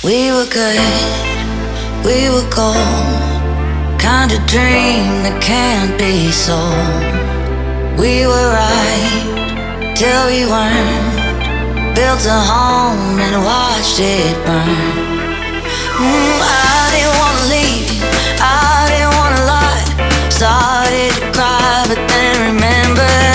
We were good, we were gold. Kind of dream that can't be sold. We were right till we weren't. Built a home and watched it burn. I didn't wanna leave, I didn't wanna lie. Started to cry, but then remembered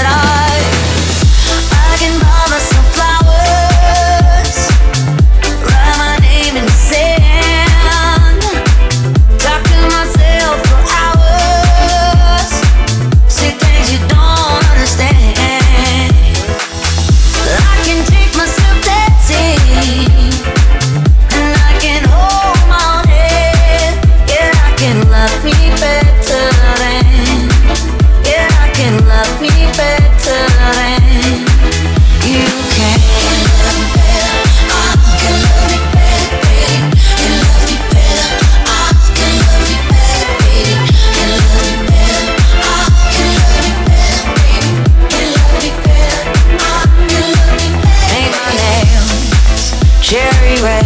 I can buy myself flowers, write my name in the sand, talk to myself for hours, see things you don't understand. I can take myself dancing, and I can hold my own head. Yeah, I can love me better than, yeah, I can love me better than you can. Love me better, I can love me better, baby. Can love me better, I can love me better, baby. Can love me better, I can love me better, baby. Can love me better, I can love me better. Paint my nails cherry red.